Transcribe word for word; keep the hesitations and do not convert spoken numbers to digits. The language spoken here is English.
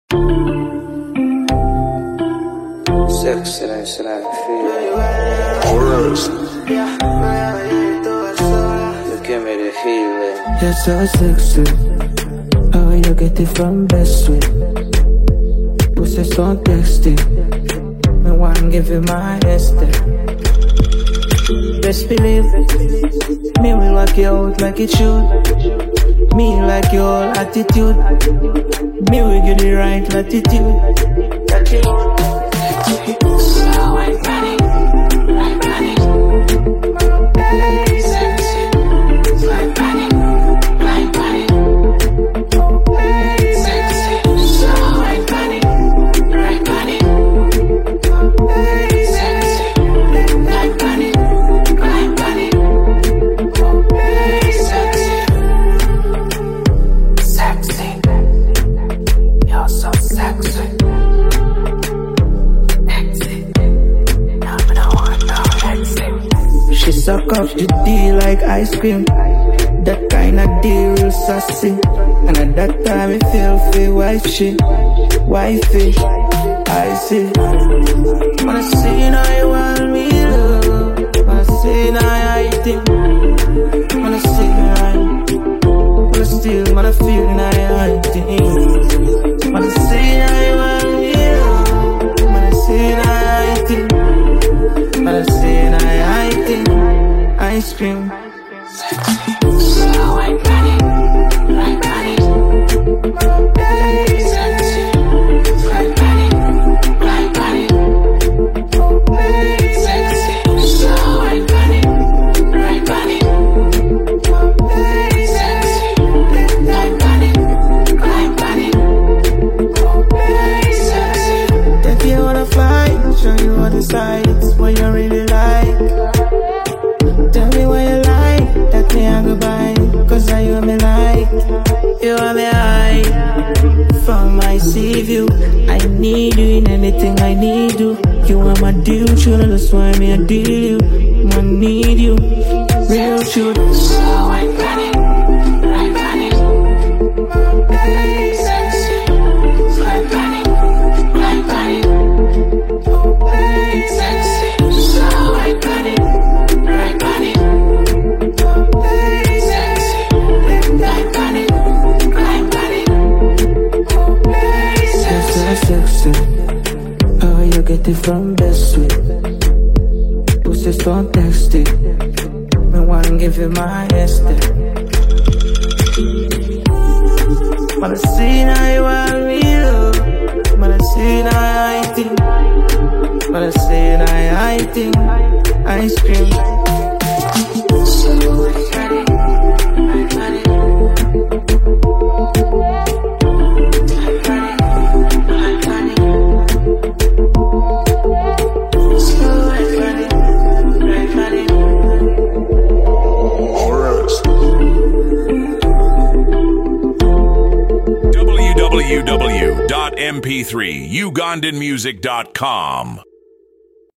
Sexy, nice and I feel. You give me the feeling. You're so sexy. How you get it from best way? Pussy so tasty. Me want give you my Esther. Best believe me will work you out like it should. Me like your attitude. Me will give the right latitude. Slow and running, like running. Sexy, like running, like running. Sexy, slow and running, like running. Sexy, like running, like running. Sexy, sexy. You're so sexy. She suck up the D like ice cream. That kind of D real sassy. And at that time it feel free wife she wifey. I see. Wanna see now you want me love. Wanna see now I think. Wanna see now wanna still wanna feel now I think. Wanna see now you want me love. Wanna see now I think. Wanna see now I think. Ice cream. Slow and running, like running. Sexy, like running, like running. Sexy, slow and running, like running. Sexy, like running, like running. Sexy. If you wanna fly, show you all the sights what you really like. Tell me what you like, that me I go buy. Cause I you me like, you are me high. From my sea view, I need you in anything I need you. You are my deal, should that's why me I deal you. I need you, real shoot. Slow and running, like running. Sexy, like running, like running. Sexy, slow and running, like running. Sexy, like running, like running. You're so sexy. How you get it from best way? Pussy so tasty. Me want give you my Esther. Wanna see now you want me love. Wanna see now I think. Wanna see now I think. Ice cream. Slow and running, like running. w w w dot m p three ugandan music dot com